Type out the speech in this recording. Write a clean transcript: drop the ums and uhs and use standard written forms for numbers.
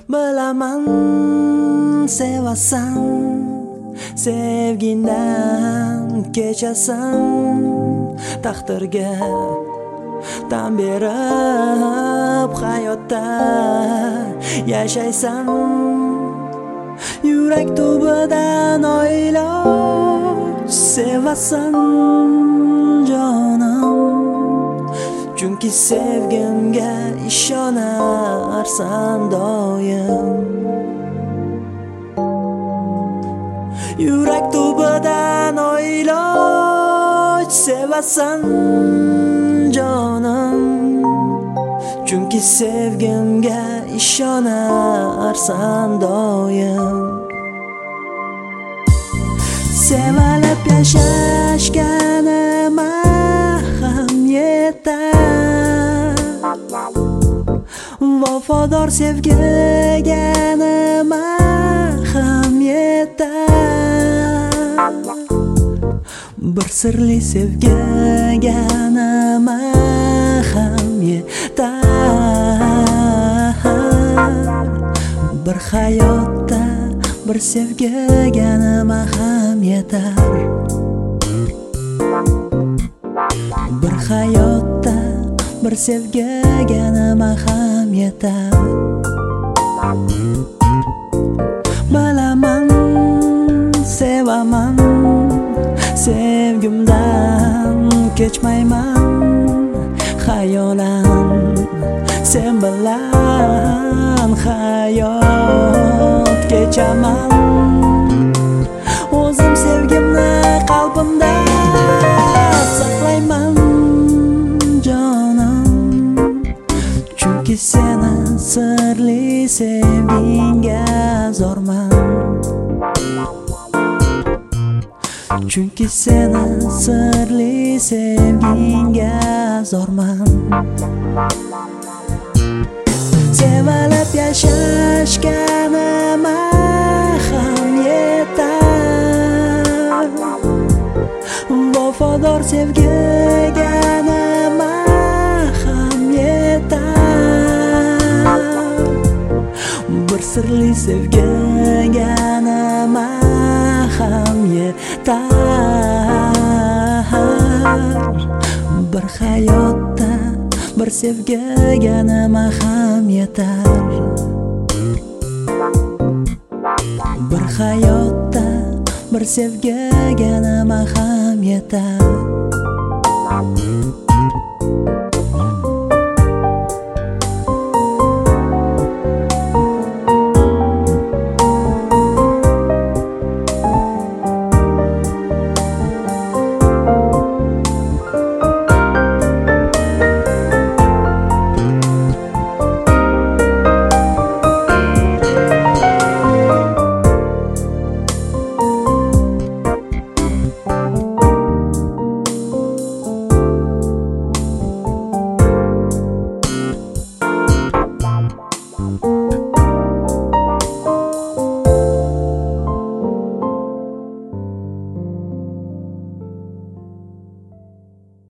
Bilaman sevasan, sevgidan kechasan, taqdirga tan berib hayotda yashaysan. Yurak tubidan oiloj sevasan jonim, chunki sevgimga ishonarsan doim. Yurak tubidan oiloj sevasan jonim, chunki sevgimga ishonarsan doim. Sevalib yashashga nima ham yetar, vafodor sevgiga nima ham yetar, bir sirli sevgiga nima ham yetar, bir hayotda bir sevgiga nima ham yetar, bir hayotda bir sevgiga nima ham yetar. Bilaman sevaman, sevgimdan kechmayman, xayolan sen bilan hayot kechaman. O'zim sevgimni qalbimda saqlayman jonim, chunki seni sirli sevgingga zorman, chunki seni sirli sevgingga zorman. Sevalib yashashga nima ham yetar, vafodor sevgiga nima ham yetar, bir sirli sevgiga nima ham yetar, bir hayotda bir sevgiga nima ham yetar, bir hayotda bir sevgiga nima ham yetar.